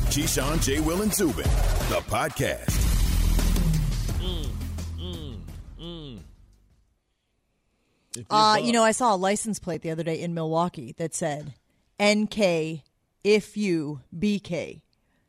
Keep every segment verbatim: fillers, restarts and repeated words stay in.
Keyshawn, J. Will, and Zubin, the podcast. Mm, mm, mm. You, uh, you know, I saw a license plate the other day in Milwaukee that said N K if you B K.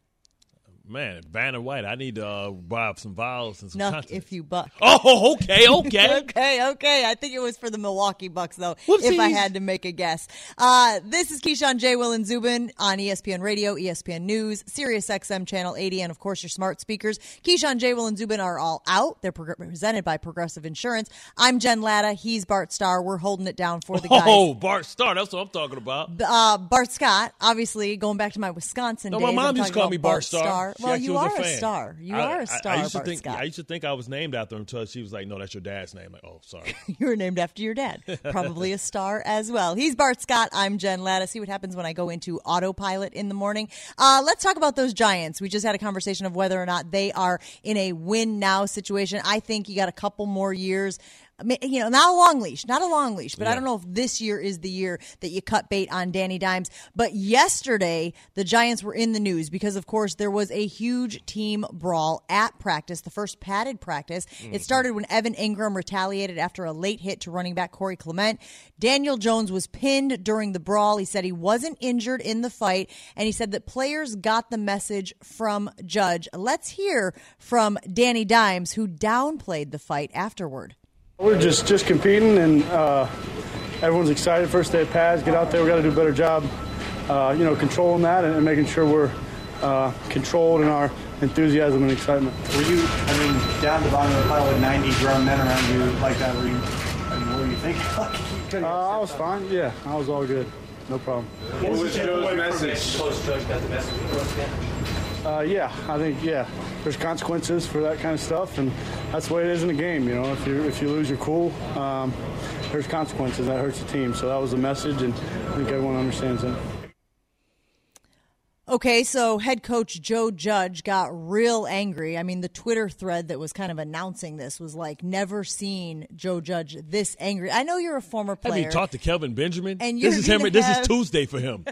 Man, Vanna White, I need to uh, buy up some vowels and some Nuck consonants. if you buck. Oh, okay, okay. okay, okay. I think it was for the Milwaukee Bucks, though, Whoopsies. if I had to make a guess. Uh, this is Keyshawn, J. Will, and Zubin on E S P N Radio, E S P N News, Sirius X M Channel eighty, and, of course, your smart speakers. Keyshawn, J. Will, and Zubin are all out. They're pro- presented by Progressive Insurance. I'm Jen Latta. He's Bart Starr. We're holding it down for the guys. Oh, Bart Starr. That's what I'm talking about. Uh, Bart Scott, obviously, going back to my Wisconsin No, days. my mom I'm used to talking call me about Bart Starr. She Well, actually you was are a a fan. star. You I, are a I, star, I used to Bart think, Scott. I used to think I was named after him until she was like, no, that's your dad's name. Like, oh, sorry. You were named after your dad. Probably a star as well. He's Bart Scott. I'm Jen Latta. See what happens when I go into autopilot in the morning. Uh, let's talk about those Giants. We just had a conversation of whether or not they are in a win-now situation. I think you got a couple more years. You know, not a long leash, not a long leash, but yeah. I don't know if this year is the year that you cut bait on Danny Dimes. But yesterday, the Giants were in the news because, of course, there was a huge team brawl at practice, the first padded practice. Mm-hmm. It started when Evan Ingram retaliated after a late hit to running back Corey Clement. Daniel Jones was pinned during the brawl. He said he wasn't injured in the fight, and he said that players got the message from Judge. Let's hear from Danny Dimes, who downplayed the fight afterward. We're just, just competing, and uh, everyone's excited. First day of pads, get out there. We got to do a better job, uh, you know, controlling that and, and making sure we're uh, controlled in our enthusiasm and excitement. Were you, I mean, down the bottom of the pile with ninety grown men around you like that? Were you, I mean, what were you thinking? uh, I was fine. Yeah, I was all good. No problem. What was Joe's message? Coach Judge got the message across again? Uh, yeah, I think, yeah, there's consequences for that kind of stuff, and that's the way it is in the game. You know, if you if you lose your cool, um, there's consequences. That hurts the team. So that was the message, and I think everyone understands that. Okay, so head coach Joe Judge got real angry. I mean, the Twitter thread that was kind of announcing this was like, never seen Joe Judge this angry. I know you're a former player. Have you talked to Kelvin Benjamin? And this is him. have... This is Tuesday for him.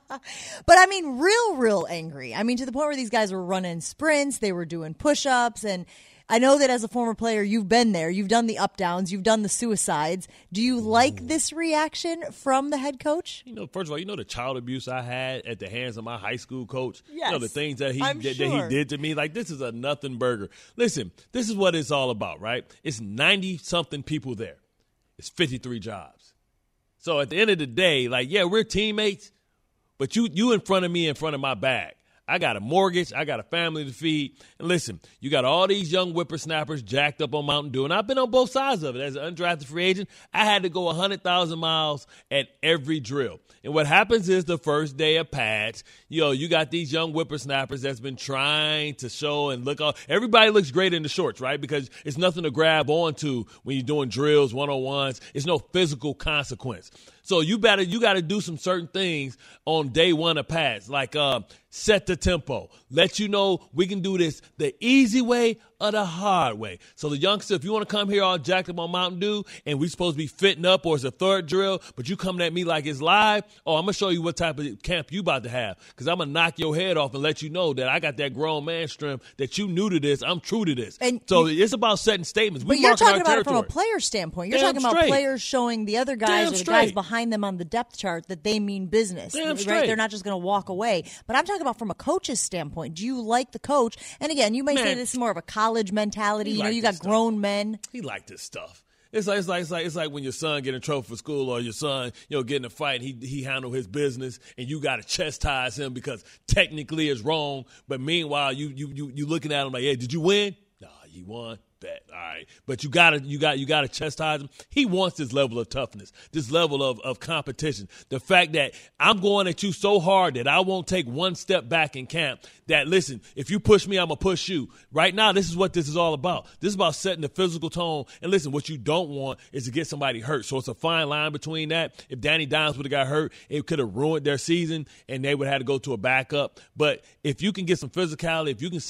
But I mean, real, real angry. I mean, to the point where these guys were running sprints, they were doing push-ups, and I know that as a former player, you've been there. You've done the up-downs. You've done the suicides. Do you like this reaction from the head coach? You know, first of all, you know the child abuse I had at the hands of my high school coach? Yes, you know, the things that he, I'm that, sure. that he did to me? Like, this is a nothing burger. Listen, this is what it's all about, right? It's ninety-something people there. It's fifty-three jobs. So at the end of the day, like, yeah, we're teammates, but you you in front of me in front of my bag. I got a mortgage. I got a family to feed. And listen, you got all these young whippersnappers jacked up on Mountain Dew, and I've been on both sides of it. As an undrafted free agent, I had to go one hundred thousand miles at every drill. And what happens is the first day of pads, you know, you got these young whippersnappers that's been trying to show and look all. Everybody looks great in the shorts, right? Because it's nothing to grab onto when you're doing drills, one-on-ones. It's no physical consequence. So you better you got to do some certain things on day one of pads, like uh, set the tempo, let you know we can do this the easy way or the hard way. So the youngster, if you want to come here all jacked up on Mountain Dew and we supposed to be fitting up or it's a third drill, but you coming at me like it's live, oh, I'm going to show you what type of camp you about to have, because I'm going to knock your head off and let you know that I got that grown man strength, that you new to this, I'm true to this. And so you, it's about setting statements. We but you're talking about territory. it from a player standpoint. You're Damn talking straight. about players showing the other guys Damn or the straight. guys behind them on the depth chart that they mean business. Damn right? straight. They're not just going to walk away. But I'm talking about from a coach's standpoint. Do you like the coach? And again, you may Man, say this is more of a college mentality. You know, like you got this stuff. grown men. He like this stuff. It's like it's like it's like it's like when your son get in trouble for school, or your son, you know, get in a fight. And he he handle his business, and you got to chastise him because technically it's wrong. But meanwhile, you you you you looking at him like, hey, did you win? Nah, you won. Bet. All right, but you gotta you got you gotta chastise him. He wants this level of toughness, this level of, of competition. The fact that I'm going at you so hard that I won't take one step back in camp. That listen, if you push me, I'm gonna push you. Right now, this is what this is all about. This is about setting the physical tone. And listen, what you don't want is to get somebody hurt. So it's a fine line between that. If Danny Dimes would have got hurt, it could have ruined their season, and they would have had to go to a backup. But if you can get some physicality, if you can set a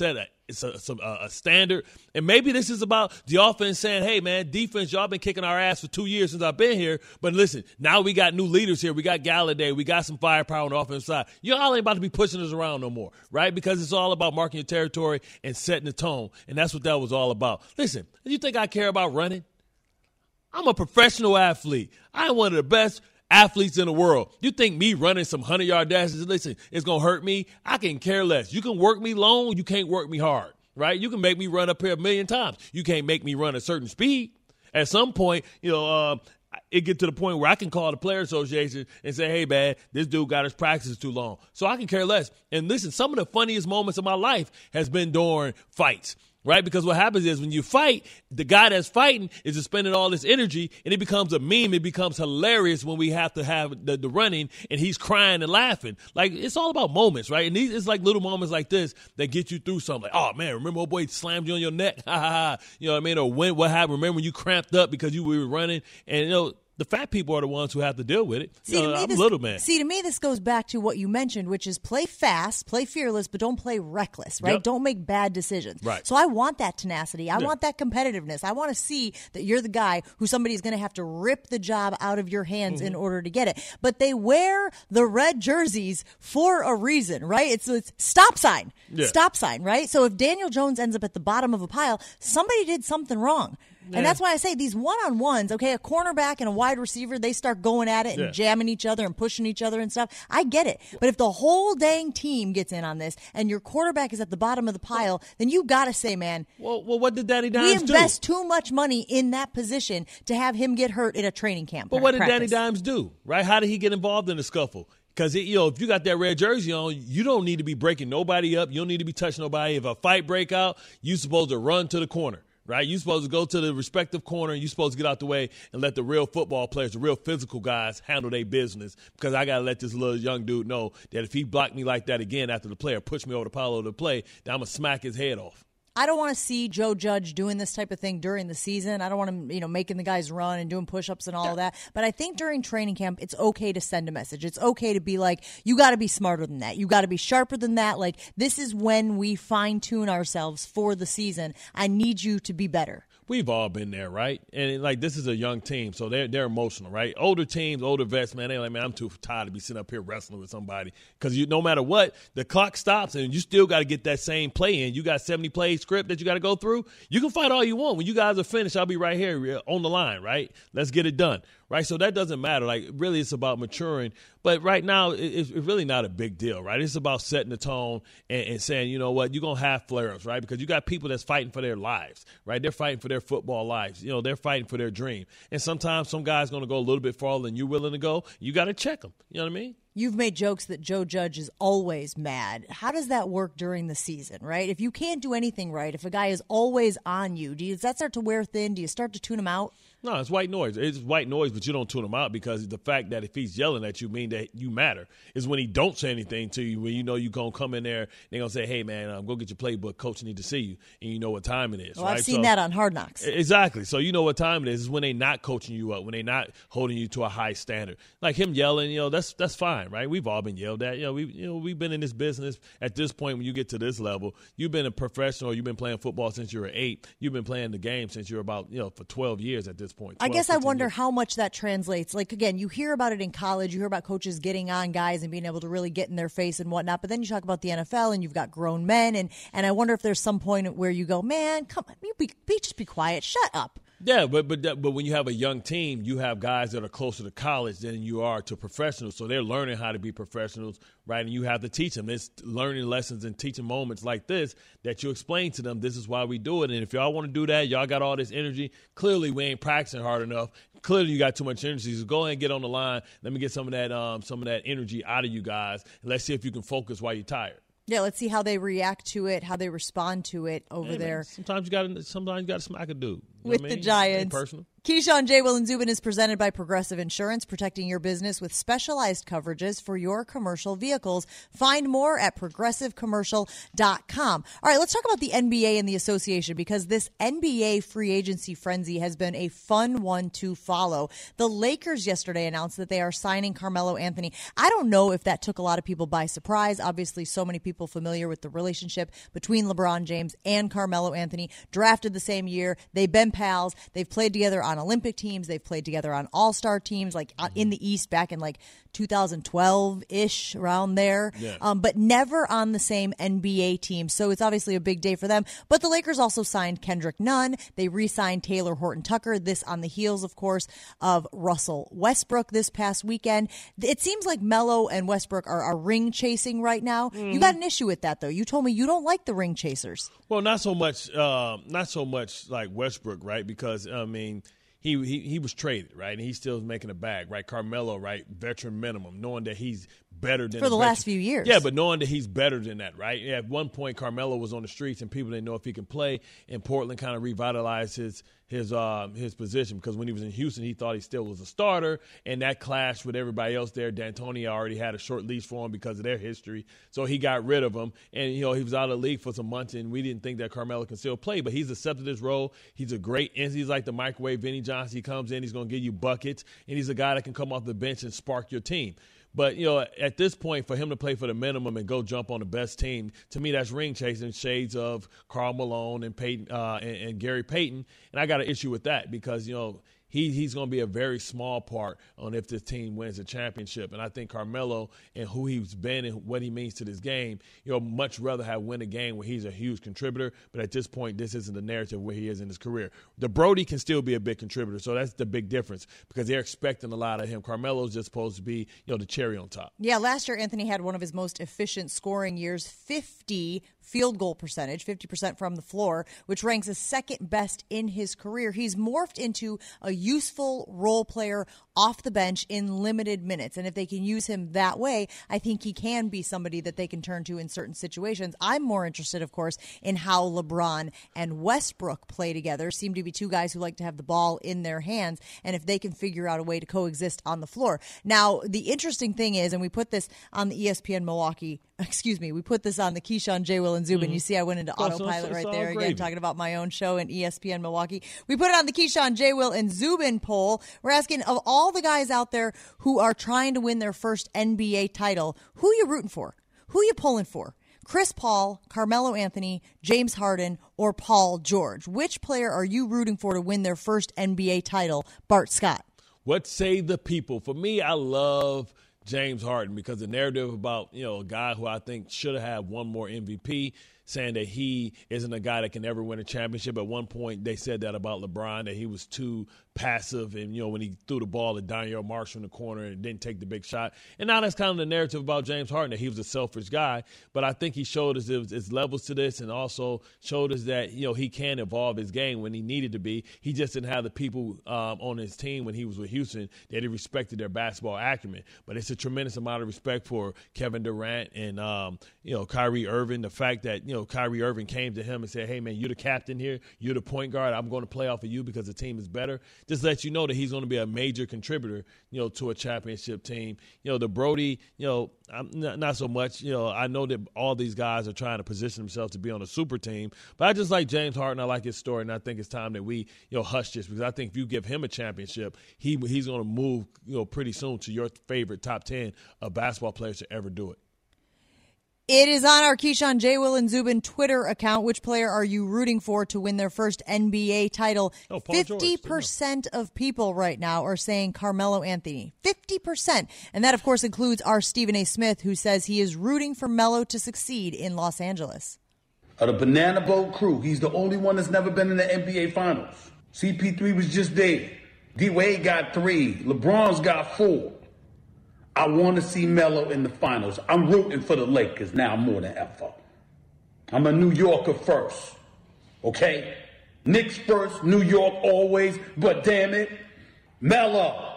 it's a, some, uh, a standard. And maybe this is about the offense saying, hey, man, defense, y'all been kicking our ass for two years since I've been here. But listen, now we got new leaders here. We got Galladay. We got some firepower on the offensive side. Y'all ain't about to be pushing us around no more, right? Because it's all about marking your territory and setting the tone. And that's what that was all about. Listen, you think I care about running? I'm a professional athlete. I'm one of the best athletes in the world. You think me running some hundred-yard dashes, listen, it's going to hurt me? I can care less. You can work me long. You can't work me hard, right? You can make me run up here a million times. You can't make me run a certain speed. At some point, you know, uh, it get to the point where I can call the player association and say, hey, man, this dude got his practices too long. So I can care less. And listen, some of the funniest moments of my life has been during fights. Right? Because what happens is when you fight, the guy that's fighting is expending all this energy, and it becomes a meme. It becomes hilarious when we have to have the, the running, and he's crying and laughing. Like, it's all about moments, right? And these, it's like little moments like this that get you through something. Like, oh, man, remember old boy slammed you on your neck? Ha, ha, ha. You know what I mean? Or when, what happened? Remember when you cramped up because you were running? And, you know, the fat people are the ones who have to deal with it. See, you know, to me, I'm this, a little man. See, to me, this goes back to what you mentioned, which is play fast, play fearless, but don't play reckless, right? Yep. Don't make bad decisions. Right. So I want that tenacity. I Yeah. want that competitiveness. I want to see that you're the guy who somebody's going to have to rip the job out of your hands Mm-hmm. in order to get it. But they wear the red jerseys for a reason, right? It's, it's stop sign. Yeah. Stop sign, right? So if Daniel Jones ends up at the bottom of a pile, somebody did something wrong. Yeah. And that's why I say these one-on-ones, okay, a cornerback and a wide receiver, they start going at it and Yeah. jamming each other and pushing each other and stuff. I get it. But if the whole dang team gets in on this and your quarterback is at the bottom of the pile, then you got to say, man, Well, well, what did Danny we Dimes do? invest too much money in that position to have him get hurt in a training camp. But what did practice. Danny Dimes do, right? How did he get involved in the scuffle? Because, you know, if you got that red jersey on, you don't need to be breaking nobody up. You don't need to be touching nobody. If a fight break out, you're supposed to run to the corner, right? You're supposed to go to the respective corner, and you're supposed to get out the way and let the real football players, the real physical guys, handle their business. Because I got to let this little young dude know that if he blocked me like that again after the play or pushed me over the pile of the play, then I'm going to smack his head off. I don't want to see Joe Judge doing this type of thing during the season. I don't want him, you know, making the guys run and doing push-ups and all of that. But I think during training camp, it's okay to send a message. It's okay to be like, you got to be smarter than that. You got to be sharper than that. Like, this is when we fine-tune ourselves for the season. I need you to be better. We've all been there, right? And, like, this is a young team, so they're they're emotional, right? Older teams, older vets, man, they're like, man, I'm too tired to be sitting up here wrestling with somebody. Because you, no matter what, the clock stops, and you still got to get that same play in. You got seventy play script that you got to go through. You can fight all you want. When you guys are finished, I'll be right here on the line, right? Let's get it done, right? So that doesn't matter. Like, really, it's about maturing. But right now, it, it's really not a big deal, right? It's about setting the tone and, and saying, you know what, you're going to have flare-ups, right? Because you got people that's fighting for their lives, right? They're fighting for their football lives. You know, they're fighting for their dream. And sometimes some guy's going to go a little bit farther than you're willing to go. You got to check them. You know what I mean? You've made jokes that Joe Judge is always mad. How does that work during the season, right? If you can't do anything right, if a guy is always on you, do you, does that start to wear thin? Do you start to tune him out? No, it's white noise. It's white noise, but you don't tune him out because the fact that if he's yelling at you mean that you matter is when he don't say anything to you, when you know you're going to come in there, they're going to say, hey, man, um, go get your playbook. Coach need to see you, and you know what time it is, Well, right? I've seen so, that on Hard Knocks. Exactly. So you know what time it is. It's when they're not coaching you up, when they're not holding you to a high standard. Like him yelling, you know, that's that's fine, right? We've all been yelled at. You know, we you know we've been in this business at this point. When you get to this level, you've been a professional. You've been playing football since you were eight. You've been playing the game since you're about you know for twelve years at this point. I guess I wonder years. how much that translates. Like, again, you hear about it in college. You hear about coaches getting on guys and being able to really get in their face and whatnot. But then you talk about the N F L and you've got grown men. And, and I wonder if there's some point where you go, man, come on, you be, be, just be quiet. Shut up. Yeah, but but but when you have a young team, you have guys that are closer to college than you are to professionals. So they're learning how to be professionals, right? And you have to teach them. It's learning lessons and teaching moments like this that you explain to them, this is why we do it. And if y'all want to do that, y'all got all this energy. Clearly, we ain't practicing hard enough. Clearly, you got too much energy. So go ahead and get on the line. Let me get some of that um, some of that energy out of you guys. And let's see if you can focus while you're tired. Yeah, let's see how they react to it, how they respond to it over Hey, there. Man, sometimes you got to sometimes you got to smack a dude. You know With what I the mean? Giants. Ain't personal. Keyshawn, J. Will, and Zubin is presented by Progressive Insurance, protecting your business with specialized coverages for your commercial vehicles. Find more at progressive commercial dot com. All right, let's talk about the N B A and the association, because this N B A free agency frenzy has been a fun one to follow. The Lakers yesterday announced that they are signing Carmelo Anthony. I don't know if that took a lot of people by surprise. Obviously, so many people familiar with the relationship between LeBron James and Carmelo Anthony, drafted the same year. They've been pals. They've played together on Olympic teams. They've played together on all-star teams, like in the East back in like two thousand twelve-ish, around there, yeah. um, but never on the same N B A team. So it's obviously a big day for them. But the Lakers also signed Kendrick Nunn. They re-signed Taylor Horton-Tucker, this on the heels, of course, of Russell Westbrook this past weekend. It seems like Melo and Westbrook are, are ring chasing right now. Mm-hmm. You got an issue with that, though. You told me you don't like the ring chasers. Well, not so much, uh, not so much like Westbrook, right? Because, I mean, He, he he was traded, right, and he's still making a bag, right? Carmelo, right, veteran minimum, knowing that he's better than for the veteran. last few years. Yeah, but knowing that he's better than that, right? Yeah, at one point, Carmelo was on the streets, and people didn't know if he can play. And Portland kind of revitalized his his um, his position, because when he was in Houston, he thought he still was a starter, and that clashed with everybody else there. D'Antoni already had a short leash for him because of their history, so he got rid of him. And you know, he was out of the league for some months, and we didn't think that Carmelo can still play, but he's accepted his role. He's a great, and he's like the microwave Vinny Johnson. He comes in, he's going to give you buckets, and he's a guy that can come off the bench and spark your team. But, you know, at this point, for him to play for the minimum and go jump on the best team, to me, that's ring chasing, shades of Karl Malone and Peyton uh, and, and Gary Payton. And I got an issue with that because, you know, He he's going to be a very small part on if this team wins a championship. And I think Carmelo and who he's been and what he means to this game, you know, much rather have win a game where he's a huge contributor. But at this point, this isn't the narrative where he is in his career. The Brody can still be a big contributor, so that's the big difference because they're expecting a lot of him. Carmelo's just supposed to be, you know, the cherry on top. Yeah, last year Anthony had one of his most efficient scoring years, fifty field goal percentage, fifty percent from the floor, which ranks as second best in his career. He's morphed into a useful role player off the bench in limited minutes. And if they can use him that way, I think he can be somebody that they can turn to in certain situations. I'm more interested, of course, in how LeBron and Westbrook play together. Seem to be two guys who like to have the ball in their hands, and if they can figure out a way to coexist on the floor. Now, the interesting thing is, and we put this on the E S P N Milwaukee, excuse me, we put this on the Keyshawn, J. Will, and Zubin. Mm-hmm. You see I went into so, autopilot so, so, right so there gravy. again, talking about my own show and E S P N Milwaukee. We put it on the Keyshawn, J. Will, and Zubin poll. We're asking, of all the guys out there who are trying to win their first N B A title, who are you rooting for? Who are you pulling for? Chris Paul, Carmelo Anthony, James Harden, or Paul George? Which player are you rooting for to win their first N B A title? Bart Scott. What say the people? For me, I love James Harden because the narrative about, you know, a guy who I think should have had one more M V P, saying that he isn't a guy that can ever win a championship. At one point, they said that about LeBron, that he was too passive. And, you know, when he threw the ball to Daniel Marshall in the corner and didn't take the big shot. And now that's kind of the narrative about James Harden, that he was a selfish guy. But I think he showed us there's levels to this and also showed us that, you know, he can evolve his game when he needed to be. He just didn't have the people um, on his team when he was with Houston that he respected their basketball acumen. But it's a tremendous amount of respect for Kevin Durant and, um, you know, Kyrie Irving. The fact that, you know, Kyrie Irving came to him and said, hey, man, you're the captain here. You're the point guard. I'm going to play off of you because the team is better. Just let you know that he's going to be a major contributor, you know, to a championship team. You know, the Brody, you know, I'm not, not so much. You know, I know that all these guys are trying to position themselves to be on a super team. But I just like James Harden. I like his story, and I think it's time that we, you know, hush this because I think if you give him a championship, he he's going to move, you know, pretty soon to your favorite top ten of basketball players to ever do it. It is on our Keyshawn, J. Will, and Zubin Twitter account. Which player are you rooting for to win their first N B A title? Oh, Paul fifty percent George. of people right now are saying Carmelo Anthony. fifty percent. And that, of course, includes our Stephen A. Smith, who says he is rooting for Melo to succeed in Los Angeles. Of the Banana Boat crew, he's the only one that's never been in the N B A Finals. C P three was just there. D-Wade got three. LeBron's got four. I want to see Melo in the finals. I'm rooting for the Lakers now more than ever. I'm a New Yorker first, okay? Knicks first, New York always, but damn it, Melo,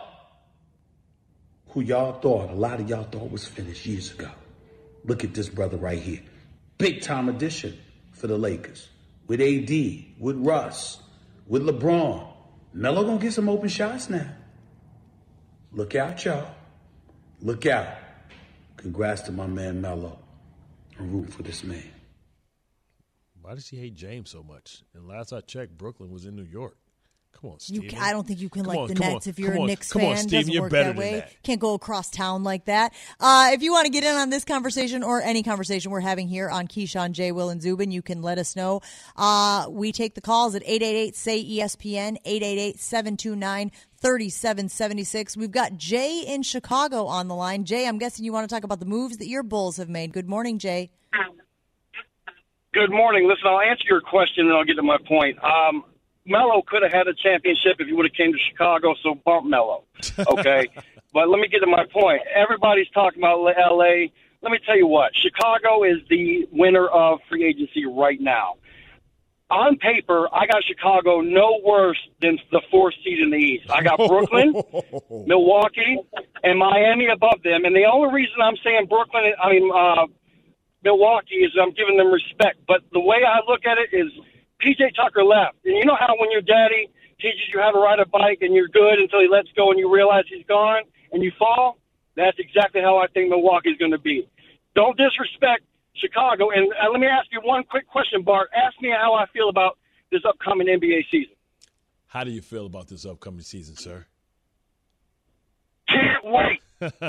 who y'all thought, a lot of y'all thought was finished years ago. Look at this brother right here. Big time addition for the Lakers. With A D, with Russ, with LeBron. Melo gonna get some open shots now. Look out, y'all. Look out. Congrats to my man Melo. I'm rooting for this man. Why does he hate James so much? And last I checked, Brooklyn was in New York. Come on, Steven. You, I don't think you can come like on, the come Nets on, if you're come a on, Knicks come fan. on, It Steven, doesn't you're work better that than way. that. Can't go across town like that. Uh, if you want to get in on this conversation or any conversation we're having here on Keyshawn, J. Will, and Zubin, you can let us know. Uh, we take the calls at eight eight eight, S A Y, E S P N, eight eight eight, seven two nine, three seven seven six. We've got Jay in Chicago on the line. Jay, I'm guessing you want to talk about the moves that your Bulls have made. Good morning, Jay. Good morning. Listen, I'll answer your question and I'll get to my point. Um, Melo could have had a championship if he would have came to Chicago, so bump Melo, okay? But let me get to my point. Everybody's talking about L A. Let me tell you what. Chicago is the winner of free agency right now. On paper, I got Chicago no worse than the fourth seed in the East. I got Brooklyn, Milwaukee, and Miami above them. And the only reason I'm saying Brooklyn, I mean uh, Milwaukee, is I'm giving them respect. But the way I look at it is P J Tucker left. And you know how when your daddy teaches you how to ride a bike and you're good until he lets go and you realize he's gone and you fall? That's exactly how I think Milwaukee's going to be. Don't disrespect Chicago. And uh, let me ask you one quick question, Bart. Ask me how I feel about this upcoming N B A season. How do you feel about this upcoming season, sir? Can't wait.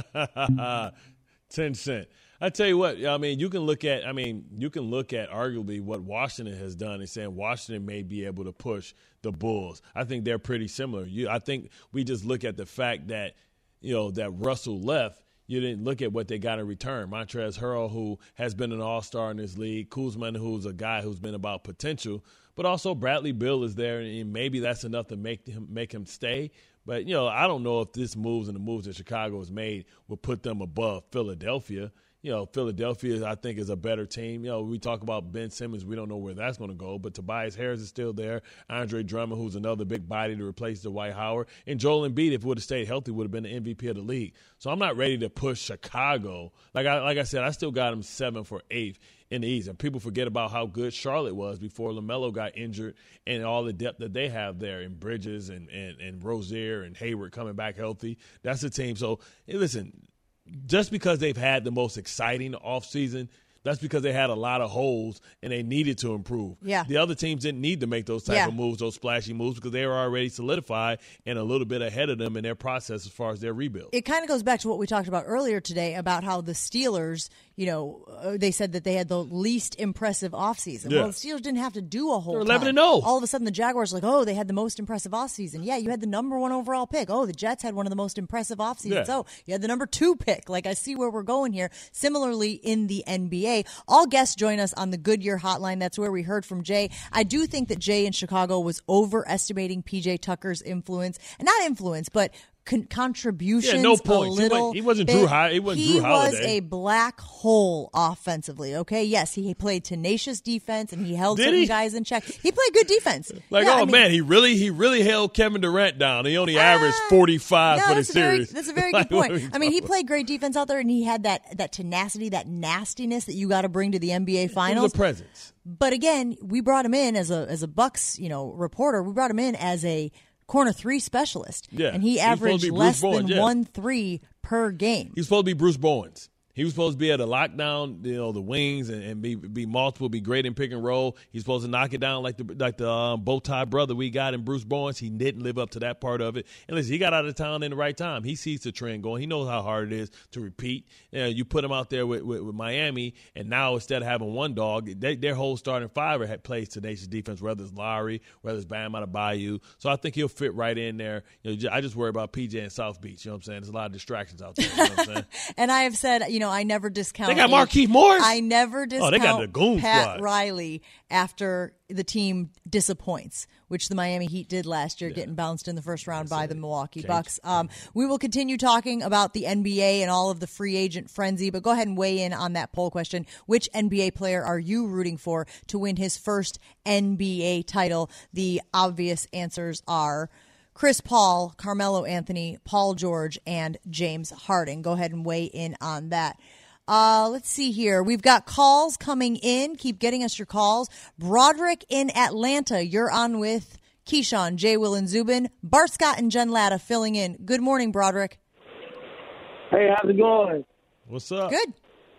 Ten cent. I tell you what, I mean, you can look at, I mean, you can look at arguably what Washington has done and saying Washington may be able to push the Bulls. I think they're pretty similar. You, I think we just look at the fact that, you know, that Russell left. You didn't look at what they got in return. Montrezl Harrell, who has been an all-star in this league. Kuzma, who's a guy who's been about potential. But also Bradley Beal is there, and maybe that's enough to make him make him stay. But, you know, I don't know if this moves and the moves that Chicago has made will put them above Philadelphia. You know, Philadelphia, I think, is a better team. You know, we talk about Ben Simmons. We don't know where that's going to go. But Tobias Harris is still there. Andre Drummond, who's another big body to replace Dwight Howard. And Joel Embiid, if he would have stayed healthy, would have been the M V P of the league. So I'm not ready to push Chicago. Like I, like I said, I still got them seventh or eighth in the East. And people forget about how good Charlotte was before LaMelo got injured and all the depth that they have there in Bridges and, and, and Rozier and Hayward coming back healthy. That's the team. So, hey, listen, just because they've had the most exciting offseason, that's because they had a lot of holes and they needed to improve. Yeah. The other teams didn't need to make those type yeah. of moves, those splashy moves, because they were already solidified and a little bit ahead of them in their process as far as their rebuild. It kind of goes back to what we talked about earlier today about how the Steelers, you know, uh, they said that they had the least impressive offseason. Yeah. Well, the Steelers didn't have to do a whole They're eleven ton. and oh. All of a sudden, the Jaguars are like, oh, they had the most impressive offseason. Yeah, you had the number one overall pick. Oh, the Jets had one of the most impressive offseasons. Yeah. Oh, you had the number two pick. Like, I see where we're going here. Similarly, in the N B A, all guests join us on the Goodyear hotline. That's where we heard from Jay. I do think that Jay in Chicago was overestimating P J Tucker's influence. And not influence, but Con- contributions yeah, no a points. little He, went, he wasn't bit. Drew High. He wasn't he Drew Holiday. was a black hole offensively. Okay, yes, he played tenacious defense and he held Did certain he? guys in check. He played good defense. Like, yeah, oh I mean, man, he really, he really held Kevin Durant down. He only uh, averaged forty-five no, for the that's a very, series. that's a very Like, good what are point. we I mean, he talking played great defense out there, and he had that that tenacity, that nastiness that you got to bring to the N B A about? It Finals. was a presence. But again, we brought him in as a as a Bucks, you know, reporter. We brought him in as a corner three specialist. Yeah. And he He's supposed to averaged be Bruce less Bowen, than yeah. one three per game. He's supposed to be Bruce Bowens. He was supposed to be at a lockdown, you know, the wings and, and be be multiple, be great in pick and roll. He's supposed to knock it down like the like the um, bow tie brother we got in Bruce Bowens. He didn't live up to that part of it. And listen, he got out of town in the right time. He sees the trend going. He knows how hard it is to repeat. You know, you put him out there with, with, with Miami, and now instead of having one dog, they, their whole starting five had plays tenacious defense, whether it's Lowry, whether it's Bam out of Bayou. So I think he'll fit right in there. You know, I just worry about P J and South Beach. You know what I'm saying? There's a lot of distractions out there. You know what I'm saying? And I have said, you know, I never discount. They got a- Markieff Morris? I never discount Oh, they got the goon Pat squad. Riley after the team disappoints, which the Miami Heat did last year, getting bounced in the first round by the Milwaukee Bucks. Um, we will continue talking about the N B A and all of the free agent frenzy, but go ahead and weigh in on that poll question. Which N B A player are you rooting for to win his first N B A title? The obvious answers are Chris Paul, Carmelo Anthony, Paul George, and James Harden. Go ahead and weigh in on that. Uh, let's see here. We've got calls coming in. Keep getting us your calls. Broderick in Atlanta, you're on with Keyshawn, J. Will, and Zubin. Bart Scott and Jen Latta filling in. Good morning, Broderick. Hey, how's it going? What's up? Good.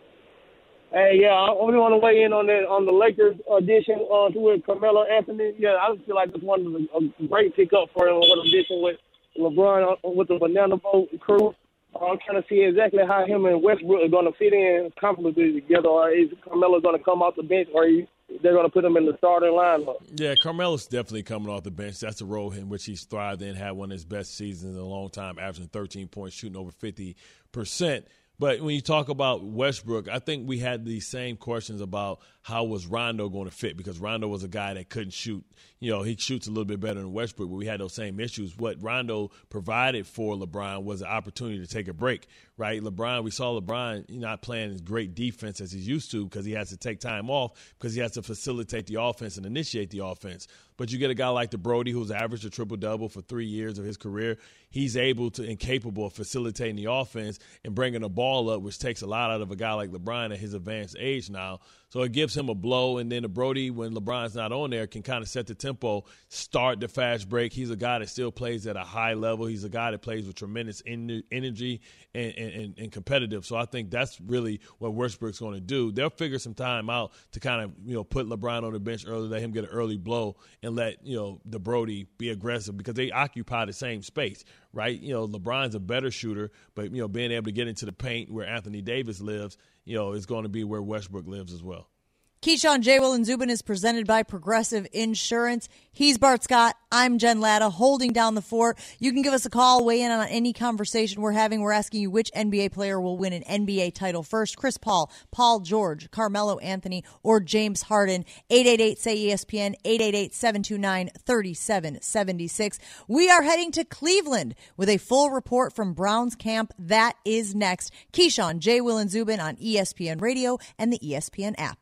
Hey, yeah, I only want to weigh in on that on the Lakers addition uh, to with Carmelo Anthony. Yeah, I feel like it's one of the, a great pickup for him with addition with LeBron uh, with the Banana Boat crew. Uh, I'm trying to see exactly how him and Westbrook are going to fit in comfortably together. Or is Carmelo going to come off the bench, or is they're going to put him in the starting lineup? Yeah, Carmelo's definitely coming off the bench. That's a role in which he's thrived in, had one of his best seasons in a long time, averaging thirteen points, shooting over fifty percent. But when you talk about Westbrook, I think we had these same questions about how was Rondo going to fit, because Rondo was a guy that couldn't shoot. You know, he shoots a little bit better than Westbrook, but we had those same issues. What Rondo provided for LeBron was an opportunity to take a break, right? LeBron, we saw LeBron not playing as great defense as he's used to because he has to take time off because he has to facilitate the offense and initiate the offense. But you get a guy like the Brody, who's averaged a triple-double for three years of his career. He's able to and capable of facilitating the offense and bringing the ball up, which takes a lot out of a guy like LeBron at his advanced age now. So it gives him a blow. And then the Brody, when LeBron's not on there, can kind of set the tempo, start the fast break. He's a guy that still plays at a high level. He's a guy that plays with tremendous en- energy and, and, and competitive. So I think that's really what Westbrook's going to do. They'll figure some time out to kind of, you know, put LeBron on the bench early, let him get an early blow, and let, you know, the Brody be aggressive because they occupy the same space, right? You know, LeBron's a better shooter, but, you know, being able to get into the paint where Anthony Davis lives, you know, is going to be where Westbrook lives as well. Keyshawn, J. Will, and Zubin is presented by Progressive Insurance. He's Bart Scott. I'm Jen Latta, holding down the fort. You can give us a call, weigh in on any conversation we're having. We're asking you which N B A player will win an N B A title first. Chris Paul, Paul George, Carmelo Anthony, or James Harden. eight eight eight, S A Y, E S P N, eight eight eight, seven two nine, three seven seven six. We are heading to Cleveland with a full report from Browns camp. That is next. Keyshawn, J. Will, and Zubin on E S P N Radio and the E S P N app.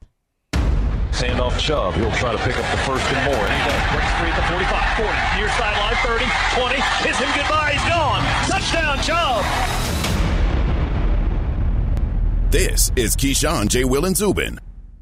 Hand off Chubb. He'll try to pick up the first and more. He does. Breaks free at the forty-five, forty. Near sideline, thirty, twenty. Kiss him goodbye. He's gone. Touchdown, Chubb. This is Keyshawn, J. Will, and Zubin.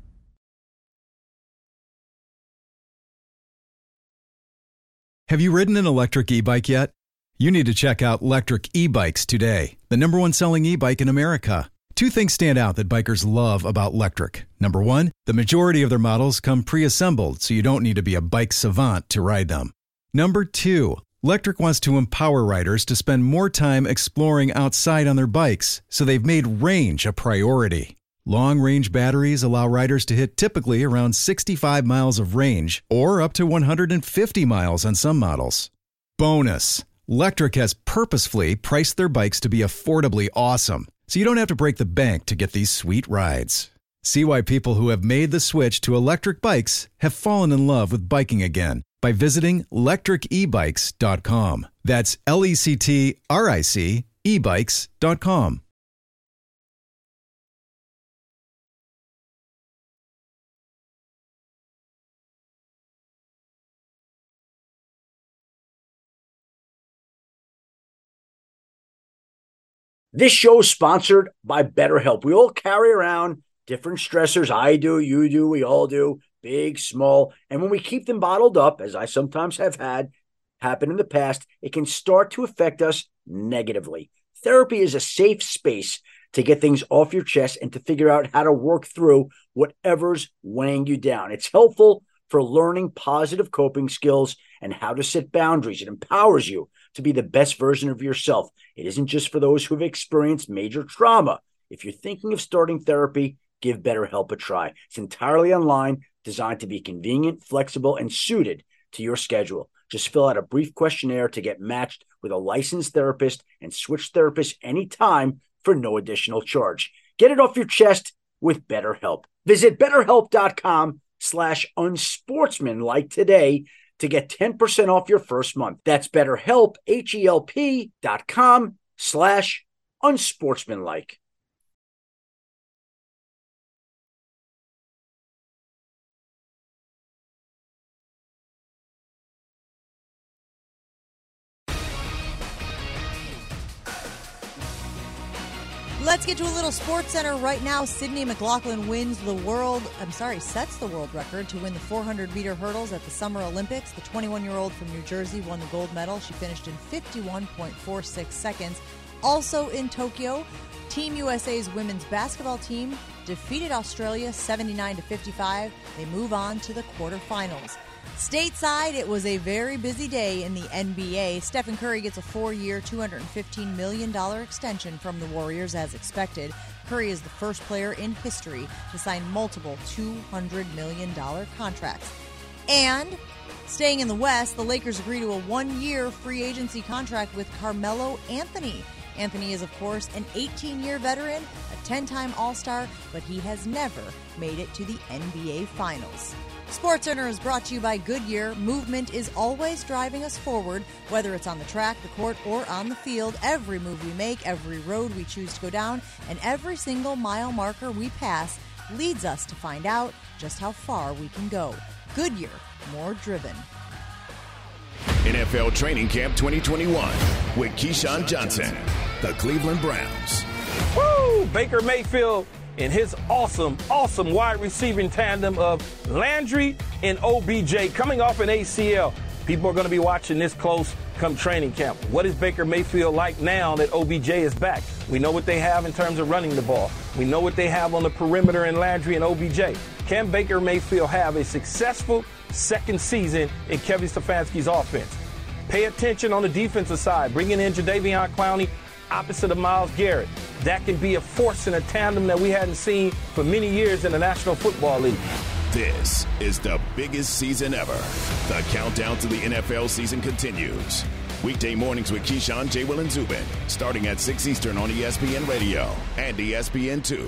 Have you ridden an electric e-bike yet? You need to check out Lectric E-Bikes today, the number one selling e-bike in America. Two things stand out that bikers love about Lectric. Number one, the majority of their models come pre-assembled, so you don't need to be a bike savant to ride them. Number two, Lectric wants to empower riders to spend more time exploring outside on their bikes, so they've made range a priority. Long-range batteries allow riders to hit typically around sixty-five miles of range, or up to one hundred fifty miles on some models. Bonus, Lectric has purposefully priced their bikes to be affordably awesome, so you don't have to break the bank to get these sweet rides. See why people who have made the switch to electric bikes have fallen in love with biking again by visiting lectric e bikes dot com. That's L E C T R I C e bikes dot com. This show is sponsored by BetterHelp. We all carry around different stressors. I do, you do, we all do, big, small. And when we keep them bottled up, as I sometimes have had happen in the past, it can start to affect us negatively. Therapy is a safe space to get things off your chest and to figure out how to work through whatever's weighing you down. It's helpful for learning positive coping skills and how to set boundaries. It empowers you to be the best version of yourself. It isn't just for those who have experienced major trauma. If you're thinking of starting therapy, give BetterHelp a try. It's entirely online, designed to be convenient, flexible, and suited to your schedule. Just fill out a brief questionnaire to get matched with a licensed therapist and switch therapists anytime for no additional charge. Get it off your chest with BetterHelp. Visit BetterHelp.com slash unsportsmanlike today to get ten percent off your first month. That's BetterHelp, H-E-L-P dot com slash unsportsmanlike. Let's get to a little Sports Center right now. Sydney McLaughlin wins the world, I'm sorry, sets the world record to win the four hundred meter hurdles at the Summer Olympics. The twenty-one-year-old from New Jersey won the gold medal. She finished in fifty-one point four six seconds. Also in Tokyo, Team U S A's women's basketball team defeated Australia seventy-nine to fifty-five. They move on to the quarterfinals. Stateside, it was a very busy day in the N B A. Stephen Curry gets a four-year, two hundred fifteen million dollars extension from the Warriors as expected. Curry is the first player in history to sign multiple two hundred million dollars contracts. And staying in the West, the Lakers agree to a one-year free agency contract with Carmelo Anthony. Anthony is, of course, an eighteen-year veteran, a ten-time All-Star, but he has never made it to the N B A Finals. SportsCenter is brought to you by Goodyear. Movement is always driving us forward, whether it's on the track, the court, or on the field. Every move we make, every road we choose to go down, and every single mile marker we pass leads us to find out just how far we can go. Goodyear, more driven. N F L Training Camp twenty twenty-one with Keyshawn Johnson, the Cleveland Browns. Woo! Baker Mayfield and his awesome, awesome wide receiving tandem of Landry and O B J coming off an A C L. People are going to be watching this close come training camp. What is Baker Mayfield like now that O B J is back? We know what they have in terms of running the ball. We know what they have on the perimeter in Landry and O B J. Can Baker Mayfield have a successful second season in Kevin Stefanski's offense? Pay attention on the defensive side, bringing in Jadeveon Clowney opposite of Myles Garrett. That can be a force and a tandem that we hadn't seen for many years in the National Football League. This is the biggest season ever. The countdown to the N F L season continues. Weekday mornings with Keyshawn, J. Will, and Zubin, starting at six Eastern on E S P N Radio and E S P N two.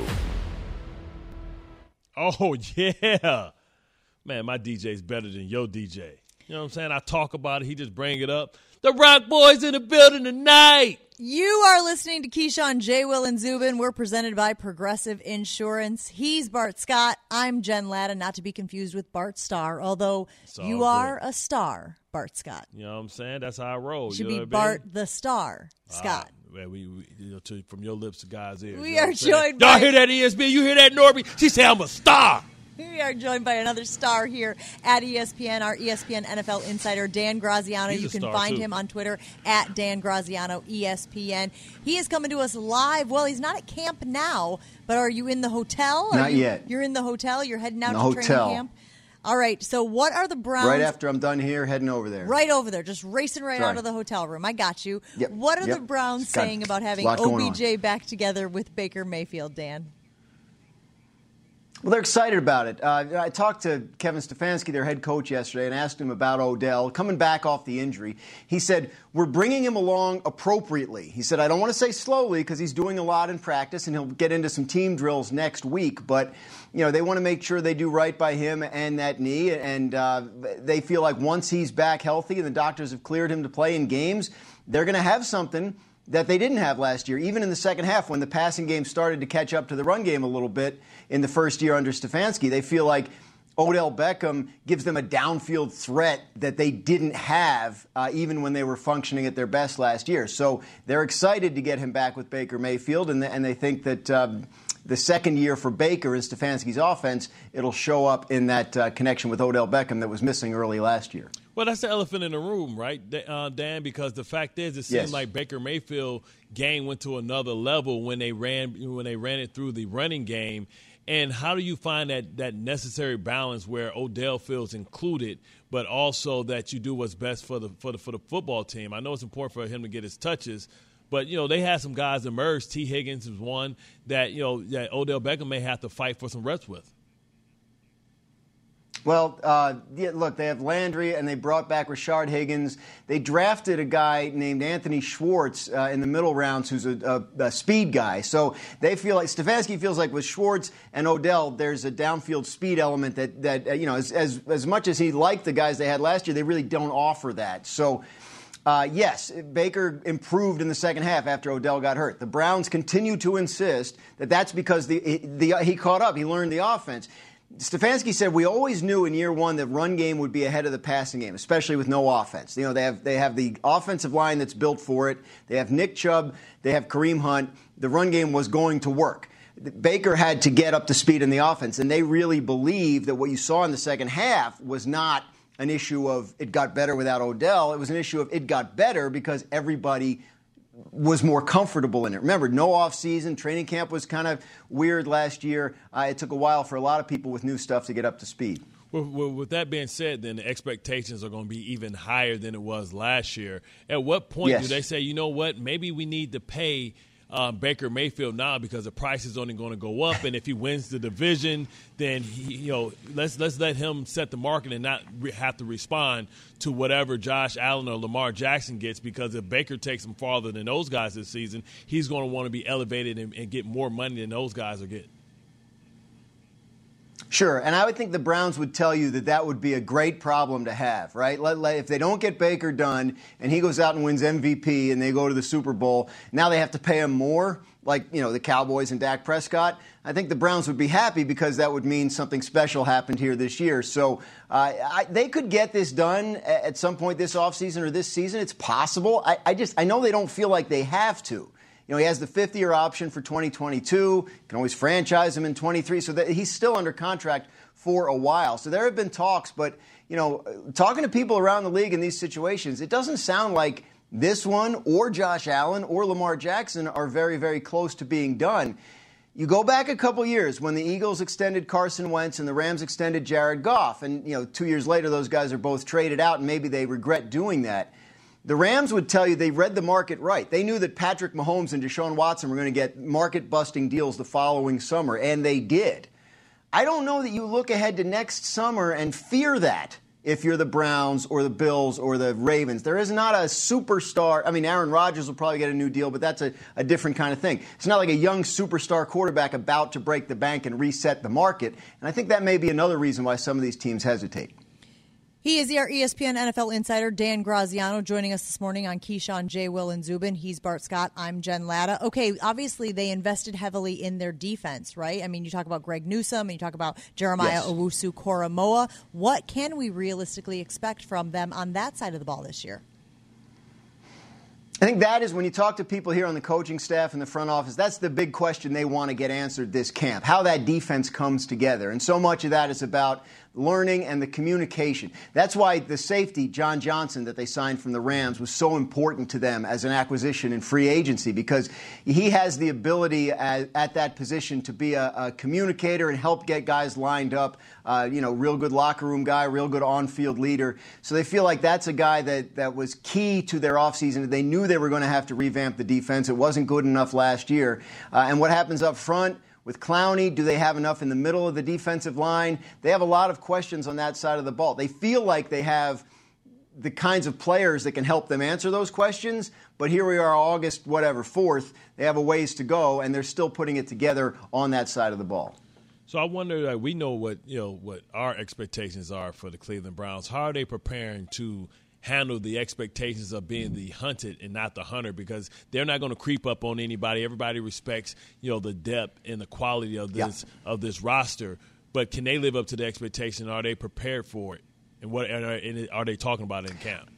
Oh, yeah. Man, my D J's better than your D J. You know what I'm saying? I talk about it. He just bring it up. The Rock Boys in the building tonight. You are listening to Keyshawn, J. Will, and Zubin. We're presented by Progressive Insurance. He's Bart Scott. I'm Jen Ladden, not to be confused with Bart Starr, although you are a star, Bart Scott. You know what I'm saying? That's how I roll. It should you know be Bart the Star, Scott. Ah, man, we, we you know, to, from your lips to God's ears. We you know are joined by... Y'all hear that, E S P N? You hear that, Norby? She said I'm a star. We are joined by another star here at E S P N, our E S P N N F L insider, Dan Graziano. He's you can star find too. him on Twitter at Dan Graziano, E S P N. He is coming to us live. Well, he's not at camp now, but are you in the hotel? Are Not you, yet. You're in the hotel? You're heading out In to the training hotel. camp? All right, so what are the Browns? Right after I'm done here, heading over there. Right over there, just racing right Right. out of the hotel room. I got you. Yep, What are yep. the Browns Got saying about a having lot going O B J back together with Baker Mayfield, Dan? Well, they're excited about it. Uh, I talked to Kevin Stefanski, their head coach, yesterday and asked him about Odell coming back off the injury. He said, we're bringing him along appropriately. He said, I don't want to say slowly because he's doing a lot in practice and he'll get into some team drills next week. But, you know, they want to make sure they do right by him and that knee. And uh, they feel like once he's back healthy and the doctors have cleared him to play in games, they're going to have something that they didn't have last year, even in the second half when the passing game started to catch up to the run game a little bit in the first year under Stefanski. They feel like Odell Beckham gives them a downfield threat that they didn't have uh, even when they were functioning at their best last year. So they're excited to get him back with Baker Mayfield, and, and they think that um, the second year for Baker in Stefanski's offense, it'll show up in that uh, connection with Odell Beckham that was missing early last year. Well, that's the elephant in the room, right, uh, Dan? Because the fact is, it seemed Yes. like Baker Mayfield game went to another level when they ran when they ran it through the running game. And how do you find that, that necessary balance where Odell feels included, but also that you do what's best for the for the for the football team? I know it's important for him to get his touches, but you know they had some guys emerge. T. Higgins is one that you know that Odell Beckham may have to fight for some reps with. Well, uh, yeah, look, they have Landry, and they brought back Rashard Higgins. They drafted a guy named Anthony Schwartz uh, in the middle rounds who's a, a, a speed guy. So they feel like Stefanski feels like with Schwartz and Odell, there's a downfield speed element that, that uh, you know, as, as, as much as he liked the guys they had last year, they really don't offer that. So, uh, yes, Baker improved in the second half after Odell got hurt. The Browns continue to insist that that's because the, the, he caught up. He learned the offense. Stefanski said we always knew in year one that run game would be ahead of the passing game, especially with no offense. You know, they have they have the offensive line that's built for it. They have Nick Chubb. They have Kareem Hunt. the run game was going to work. Baker had to get up to speed in the offense, and they really believed that what you saw in the second half was not an issue of it got better without Odell. It was an issue of it got better because everybody was more comfortable in it. Remember, no offseason. Training camp was kind of weird last year. Uh, it took a while for a lot of people with new stuff to get up to speed. Well, well, with that being said, then the expectations are going to be even higher than it was last year. At what point yes. do they say, you know what, maybe we need to pay um, Baker Mayfield now because the price is only going to go up, and if he wins the division, then he, you know let's let's let him set the market and not re- have to respond to whatever Josh Allen or Lamar Jackson gets, because if Baker takes him farther than those guys this season, he's going to want to be elevated and, and get more money than those guys are getting. Sure, and I would think the Browns would tell you that that would be a great problem to have, right? Let, let, if they don't get Baker done and he goes out and wins M V P and they go to the Super Bowl, now they have to pay him more, like, you know, the Cowboys and Dak Prescott. I think the Browns would be happy because that would mean something special happened here this year. So uh, I, they could get this done at some point this offseason or this season. It's possible. I, I just I know they don't feel like they have to. You know, he has the fifth-year option for twenty twenty-two. You can always franchise him in twenty-three, so that he's still under contract for a while. So there have been talks, but, you know, talking to people around the league in these situations, it doesn't sound like this one or Josh Allen or Lamar Jackson are very, very close to being done. You go back a couple years when the Eagles extended Carson Wentz and the Rams extended Jared Goff, and, you know, two years later those guys are both traded out, and maybe they regret doing that. The Rams would tell you they read the market right. They knew that Patrick Mahomes and Deshaun Watson were going to get market-busting deals the following summer, and they did. I don't know that you look ahead to next summer and fear that if you're the Browns or the Bills or the Ravens. There is not a superstar. I mean, Aaron Rodgers will probably get a new deal, but that's a, a different kind of thing. It's not like a young superstar quarterback about to break the bank and reset the market, and I think that may be another reason why some of these teams hesitate. He is our E S P N N F L insider, Dan Graziano, joining us this morning on Keyshawn, J. Will, and Zubin. He's Bart Scott. I'm Jen Latta. Okay, obviously they invested heavily in their defense, right? I mean, you talk about Greg Newsome and you talk about Jeremiah yes. Owusu-Koramoah. What can we realistically expect from them on that side of the ball this year? I think that is when you talk to people here on the coaching staff and the front office, that's the big question they want to get answered this camp, how that defense comes together. And so much of that is about learning and the communication. That's why the safety, John Johnson, that they signed from the Rams was so important to them as an acquisition in free agency, because he has the ability at, at that position to be a, a communicator and help get guys lined up, uh, you know, real good locker room guy, real good on-field leader. So they feel like that's a guy that, that was key to their offseason. They knew they were going to have to revamp the defense. It wasn't good enough last year. Uh, and what happens up front with Clowney? Do they have enough in the middle of the defensive line? They have a lot of questions on that side of the ball. They feel like they have the kinds of players that can help them answer those questions, but here we are August, whatever, fourth. They have a ways to go, and they're still putting it together on that side of the ball. So I wonder, like, we know what, you know, what our expectations are for the Cleveland Browns. How are they preparing to handle the expectations of being the hunted and not the hunter, because they're not going to creep up on anybody. Everybody respects, you know, the depth and the quality of this yeah. of this roster. But can they live up to the expectation? Are they prepared for it? And what and are they talking about it in camp?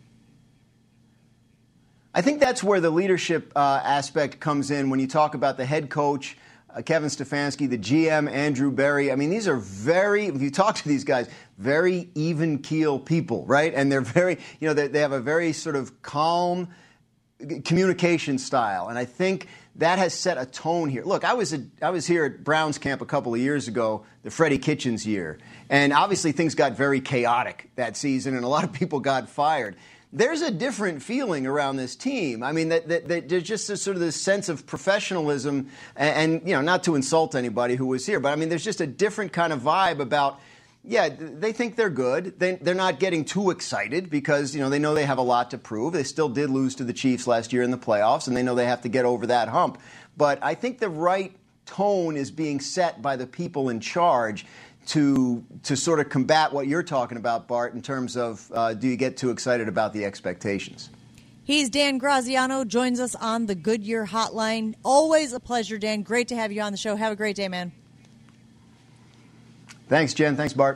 I think that's where the leadership uh, aspect comes in when you talk about the head coach, Uh, Kevin Stefanski, the G M, Andrew Berry. I mean, these are very, if you talk to these guys, very even keel people, right? And they're very, you know, they, they have a very sort of calm communication style. And I think that has set a tone here. Look, I was a, I was here at Browns camp a couple of years ago, the Freddie Kitchens year. And obviously things got very chaotic that season, and a lot of people got fired. There's a different feeling around this team. I mean, that, that, that there's just a, sort of this sense of professionalism, and, and, you know, not to insult anybody who was here, but I mean, there's just a different kind of vibe about, yeah, they think they're good. They, they're not getting too excited because, you know, they know they have a lot to prove. They still did lose to the Chiefs last year in the playoffs, and they know they have to get over that hump. But I think the right tone is being set by the people in charge to to sort of combat what you're talking about, Bart, in terms of uh, do you get too excited about the expectations? He's Dan Graziano, joins us on the Goodyear Hotline. Always a pleasure, Dan. Great to have you on the show. Have a great day, man. Thanks, Jen. Thanks, Bart.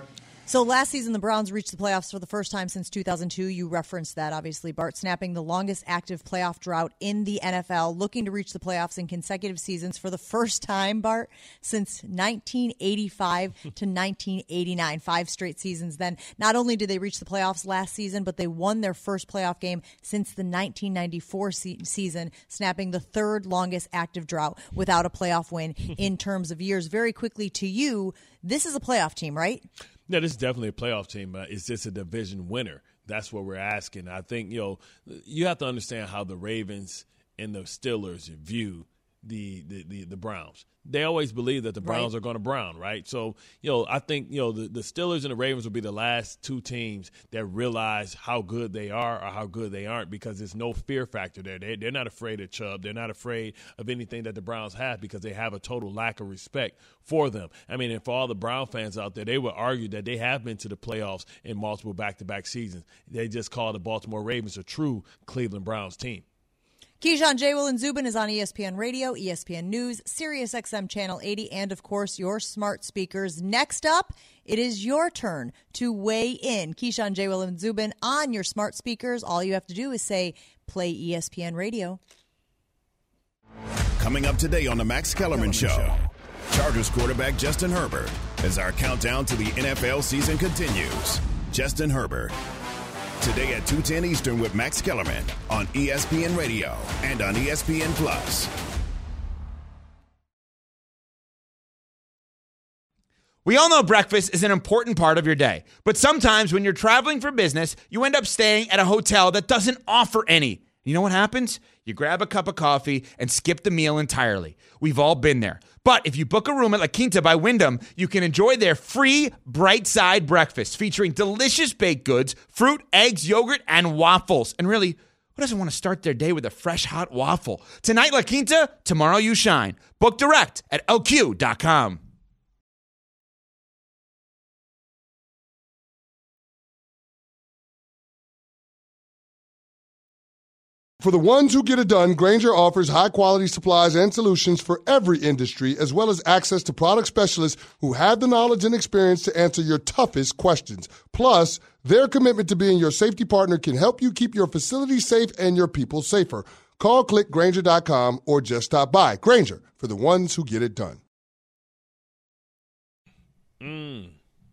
So last season, the Browns reached the playoffs for the first time since two thousand two. You referenced that, obviously, Bart, snapping the longest active playoff drought in the N F L, looking to reach the playoffs in consecutive seasons for the first time, Bart, since nineteen eighty-five to nineteen eighty-nine. Five straight seasons then. Not only did they reach the playoffs last season, but they won their first playoff game since the nineteen ninety-four se- season, snapping the third longest active drought without a playoff win in terms of years. Very quickly to you, this is a playoff team, right? Yeah, this is definitely a playoff team. Uh, it's just a division winner. That's what we're asking. I think, you know, you have to understand how the Ravens and the Steelers view the the, the, the Browns. They always believe that the Browns right. are going to Brown, right? So, you know, I think, you know, the, the Steelers and the Ravens will be the last two teams that realize how good they are or how good they aren't, because there's no fear factor there. They, they're not afraid of Chubb. They're not afraid of anything that the Browns have because they have a total lack of respect for them. I mean, and for all the Brown fans out there, they would argue that they have been to the playoffs in multiple back-to-back seasons. They just call the Baltimore Ravens a true Cleveland Browns team. Keyshawn, J. Will, and Zubin is on E S P N Radio, E S P N News, Sirius X M Channel eighty, and, of course, your smart speakers. Next up, it is your turn to weigh in. Keyshawn, J. Will, and Zubin on your smart speakers. All you have to do is say, play E S P N Radio. Coming up today on the Max Kellerman Show, Chargers quarterback Justin Herbert, as our countdown to the N F L season continues. Justin Herbert. Today at two ten Eastern with Max Kellerman on E S P N Radio and on E S P N Plus. We all know breakfast is an important part of your day, but sometimes when you're traveling for business, you end up staying at a hotel that doesn't offer any. You know what happens? You grab a cup of coffee and skip the meal entirely. We've all been there. But if you book a room at La Quinta by Wyndham, you can enjoy their free Bright Side breakfast featuring delicious baked goods, fruit, eggs, yogurt, and waffles. And really, who doesn't want to start their day with a fresh, hot waffle? Tonight, La Quinta, tomorrow you shine. Book direct at L Q dot com. For the ones who get it done, Grainger offers high-quality supplies and solutions for every industry, as well as access to product specialists who have the knowledge and experience to answer your toughest questions. Plus, their commitment to being your safety partner can help you keep your facility safe and your people safer. Call, click Grainger dot com, or just stop by. Grainger, for the ones who get it done. Mm.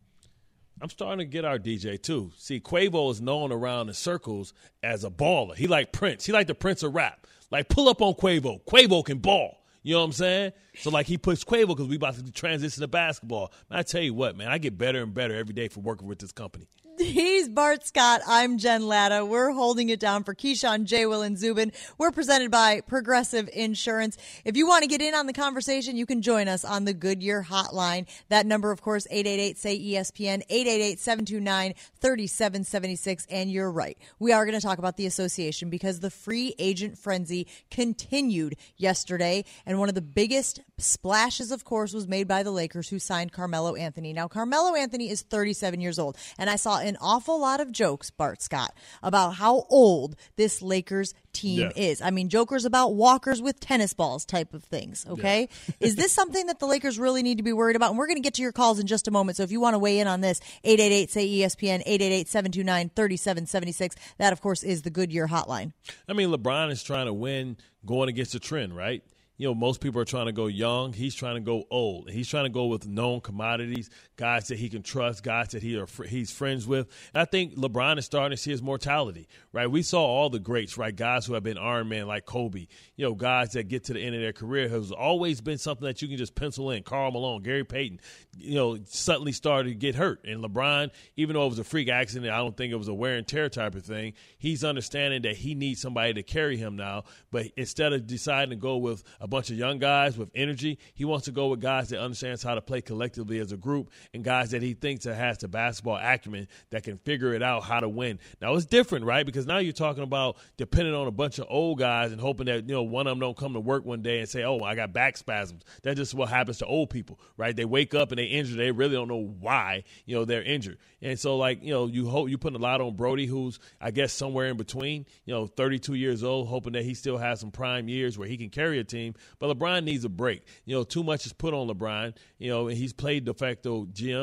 I'm starting to get our D J, too. See, Quavo is known around the circles as a baller. He like Prince. He like the Prince of rap. Like, pull up on Quavo. Quavo can ball. You know what I'm saying? So, like, he puts Quavo because we about to transition to basketball. Man, I tell you what, man, I get better and better every day for working with this company. He's Bart Scott. I'm Jen Latta. We're holding it down for Keyshawn, J. Will, and Zubin. We're presented by Progressive Insurance. If you want to get in on the conversation, you can join us on the Goodyear Hotline. That number, of course, eight eight eight, S A Y, E S P N, eight eight eight, seven two nine, three seven seven six. And you're right. We are going to talk about the association because the free agent frenzy continued yesterday. And one of the biggest splashes, of course, was made by the Lakers, who signed Carmelo Anthony. Now, Carmelo Anthony is thirty-seven years old. And I saw an awful lot of jokes, Bart Scott, about how old this Lakers team yeah. is. I mean, jokers about walkers with tennis balls type of things, okay? Yeah. Is this something that the Lakers really need to be worried about? And we're going to get to your calls in just a moment. So if you want to weigh in on this, eight eight eight, S A Y, E S P N, eight eight eight, seven two nine, three seven seven six. That, of course, is the Goodyear Hotline. I mean, LeBron is trying to win going against the trend, right? You know, most people are trying to go young. He's trying to go old. He's trying to go with known commodities, guys that he can trust, guys that he are he's friends with. And I think LeBron is starting to see his mortality, right? We saw all the greats, right? Guys who have been Iron Man like Kobe, you know, guys that get to the end of their career has always been something that you can just pencil in. Karl Malone, Gary Payton, you know, suddenly started to get hurt. And LeBron, even though it was a freak accident, I don't think it was a wear and tear type of thing. He's understanding that he needs somebody to carry him now. But instead of deciding to go with a bunch of young guys with energy, he wants to go with guys that understands how to play collectively as a group and guys that he thinks that has the basketball acumen that can figure it out how to win. Now, it's different, right? Because now you're talking about depending on a bunch of old guys and hoping that, you know, one of them don't come to work one day and say, oh, I got back spasms. That's just what happens to old people, right? They wake up and they injured. They really don't know why, you know, they're injured. And so, like, you know, you hope you put a lot on Brody, who's, I guess, somewhere in between, you know, thirty-two years old, hoping that he still has some prime years where he can carry a team. But LeBron needs a break. You know, too much is put on LeBron, you know, and he's played de facto G M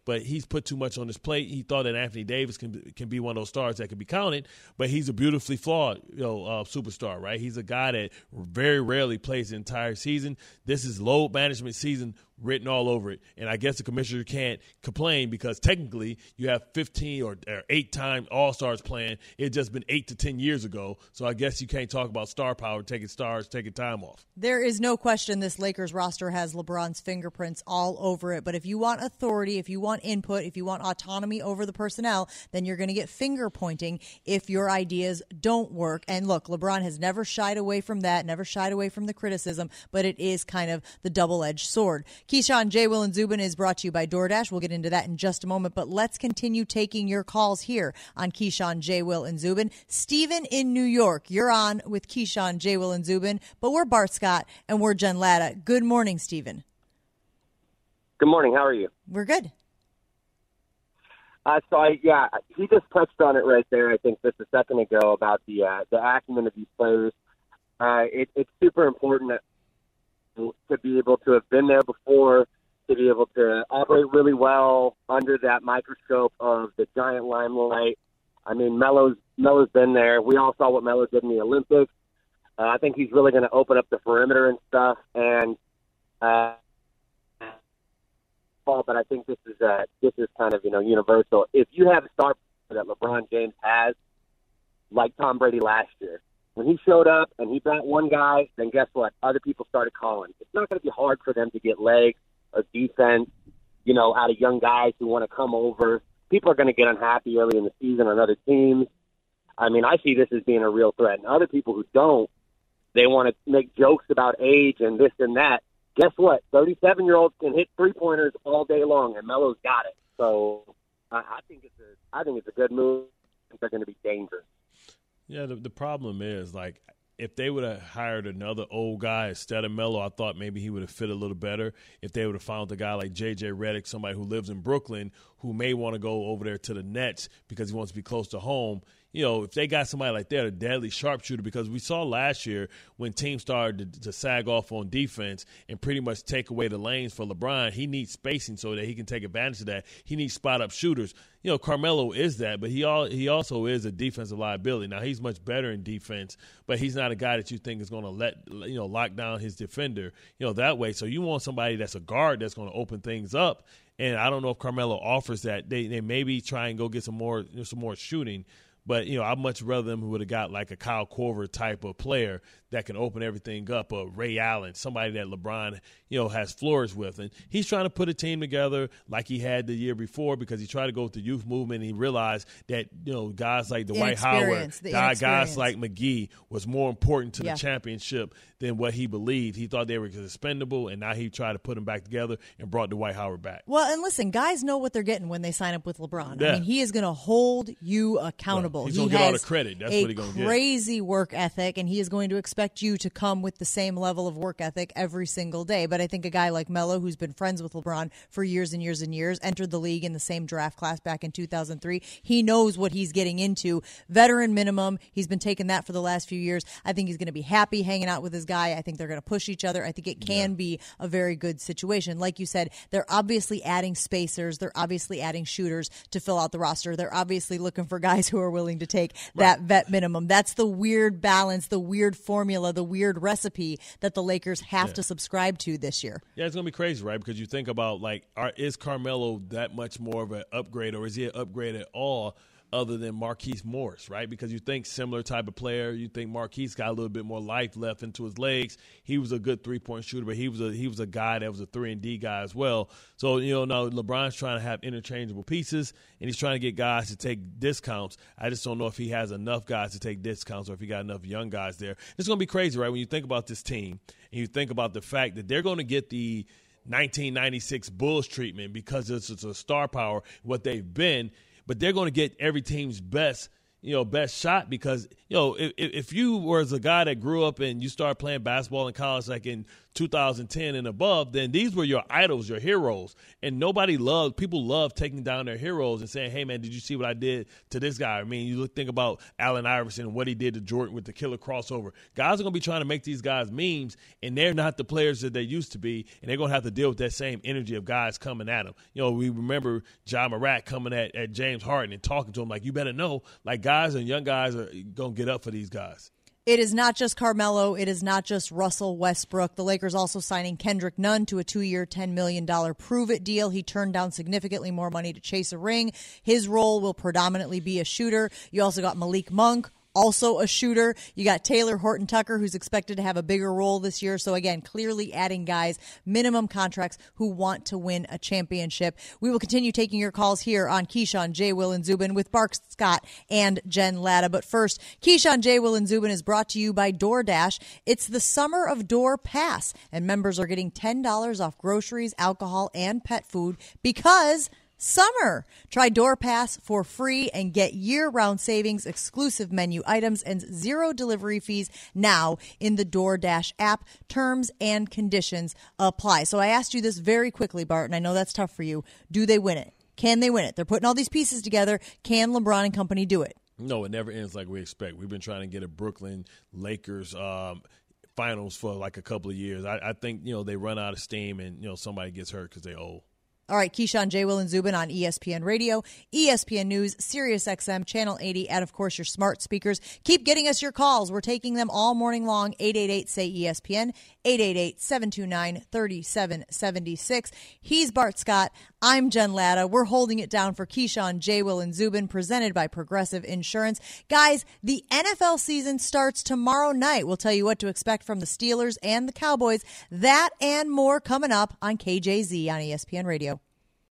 but he's put too much on his plate. He thought that Anthony Davis can can be one of those stars that can be counted, but he's a beautifully flawed, you know, uh, superstar, right? He's a guy that very rarely plays the entire season. This is load management season written all over it, and I guess the commissioner can't complain because technically you have fifteen or, or eight-time All-Stars playing. It just been eight to ten years ago, so I guess you can't talk about star power, taking stars, taking time off. There is no question this Lakers roster has LeBron's fingerprints all over it, but if you want authority, if you want input, if you want autonomy over the personnel, then you're going to get finger pointing if your ideas don't work. And look, LeBron has never shied away from that, never shied away from the criticism, but it is kind of the double-edged sword. Keyshawn, J. Will, and Zubin is brought to you by DoorDash. We'll get into that in just a moment, but let's continue taking your calls here on Keyshawn, J. Will, and Zubin. Stephen in New York, you're on with Keyshawn, J. Will, and Zubin, but we're Bart Scott and we're Jen Latta. Good morning, Stephen. Good morning. How are you? We're good. Uh, so, I, yeah, he just touched on it right there, I think, just a second ago about the uh, the acumen of these players. Uh, it, it's super important that to be able to have been there before, to be able to operate really well under that microscope of the giant limelight. I mean, Melo's Melo's been there. We all saw what Melo did in the Olympics. Uh, I think he's really going to open up the perimeter and stuff. And uh, but I think this is uh, this is kind of you know universal. If you have a star that LeBron James has, like Tom Brady last year. When he showed up and he bat one guy, then guess what? Other people started calling. It's not going to be hard for them to get legs or defense, you know, out of young guys who want to come over. People are going to get unhappy early in the season on other teams. I mean, I see this as being a real threat. And other people who don't, they want to make jokes about age and this and that. Guess what? thirty-seven-year-olds can hit three-pointers all day long, and Melo's got it. So I, I think it's a, I think it's a good move. I think they're going to be dangerous. Yeah, the, the problem is, like, if they would have hired another old guy instead of Melo, I thought maybe he would have fit a little better. If they would have found a guy like J J Redick, somebody who lives in Brooklyn, who may want to go over there to the Nets because he wants to be close to home. You know, if they got somebody like that, a deadly sharpshooter, because we saw last year when teams started to, to sag off on defense and pretty much take away the lanes for LeBron, he needs spacing so that he can take advantage of that. He needs spot-up shooters. You know, Carmelo is that, but he all, he also is a defensive liability. Now, he's much better in defense, but he's not a guy that you think is going to let, you know, lock down his defender, you know, that way. So you want somebody that's a guard that's going to open things up. And I don't know if Carmelo offers that. They they maybe try and go get some more you know, some more shooting. But, you know, I'd much rather them who would have got like a Kyle Korver type of player that can open everything up, or Ray Allen, somebody that LeBron, you know, has flourished with. And he's trying to put a team together like he had the year before, because he tried to go with the youth movement, and he realized that, you know, guys like Dwight Howard, guys, guys like McGee was more important to yeah. the championship than what he believed. He thought they were expendable, and now he tried to put them back together and brought Dwight Howard back. Well, and listen, guys know what they're getting when they sign up with LeBron. Yeah. I mean, he is going to hold you accountable. Well, he's he going to get all the credit. That's what he's going to get. A crazy work ethic, and he is going to expect you to come with the same level of work ethic every single day. But I think a guy like Melo, who's been friends with LeBron for years and years and years, entered the league in the same draft class back in two thousand three. He knows what he's getting into. Veteran minimum. He's been taking that for the last few years. I think he's going to be happy hanging out with his guy. I think they're going to push each other. I think it can yeah. be a very good situation. Like you said, they're obviously adding spacers. They're obviously adding shooters to fill out the roster. They're obviously looking for guys who are willing to take right. that vet minimum. That's the weird balance, the weird formula, the weird recipe that the Lakers have yeah. to subscribe to this year. Yeah, it's going to be crazy, right? Because you think about, like, are, is Carmelo that much more of an upgrade, or is he an upgrade at all other than Marquise Morris, right? Because you think similar type of player, you think Marquise got a little bit more life left into his legs. He was a good three-point shooter, but he was a he was a guy that was a three and D guy as well. So, you know, now LeBron's trying to have interchangeable pieces, and he's trying to get guys to take discounts. I just don't know if he has enough guys to take discounts, or if he got enough young guys there. It's going to be crazy, right? When you think about this team, and you think about the fact that they're going to get the nineteen ninety-six Bulls treatment because it's, it's a star power, what they've been, but they're going to get every team's best, you know, best shot, because, you know, if, if you were as a guy that grew up and you started playing basketball in college like in two thousand ten and above, then these were your idols, your heroes. And nobody loved, people love taking down their heroes and saying, hey, man, did you see what I did to this guy? I mean, you look, think about Allen Iverson and what he did to Jordan with the killer crossover. Guys are going to be trying to make these guys memes, and they're not the players that they used to be, and they're going to have to deal with that same energy of guys coming at them. You know, we remember Ja Morant coming at, at James Harden and talking to him like, you better know, like guys and young guys are going to get up for these guys. It is not just Carmelo. It is not just Russell Westbrook. The Lakers also signing Kendrick Nunn to a two-year, ten million dollars prove-it deal. He turned down significantly more money to chase a ring. His role will predominantly be a shooter. You also got Malik Monk, also a shooter. You got Taylor Horton-Tucker, who's expected to have a bigger role this year. So, again, clearly adding guys, minimum contracts, who want to win a championship. We will continue taking your calls here on Keyshawn, J. Will, and Zubin with Bart Scott and Jen Latta. But first, Keyshawn, J. Will, and Zubin is brought to you by DoorDash. It's the Summer of Door Pass, and members are getting ten dollars off groceries, alcohol, and pet food because summer. Try DoorPass for free and get year-round savings, exclusive menu items, and zero delivery fees now in the DoorDash app. Terms and conditions apply. So I asked you this very quickly, Bart, and I know that's tough for you. Do they win it? Can they win it? They're putting all these pieces together. Can LeBron and company do it? No, it never ends like we expect. We've been trying to get a Brooklyn Lakers um, finals for like a couple of years. I, I think, you know, they run out of steam and, you know, somebody gets hurt because they're old. All right, Keyshawn, J. Will, and Zubin on E S P N Radio, E S P N News, Sirius X M, Channel eighty, and, of course, your smart speakers. Keep getting us your calls. We're taking them all morning long. eight eight eight, S A Y, E S P N, eight eight eight, seven two nine, three seven seven six. He's Bart Scott. I'm Jen Latta. We're holding it down for Keyshawn, J. Will, and Zubin, presented by Progressive Insurance. Guys, the N F L season starts tomorrow night. We'll tell you what to expect from the Steelers and the Cowboys. That and more coming up on K J Z on E S P N Radio.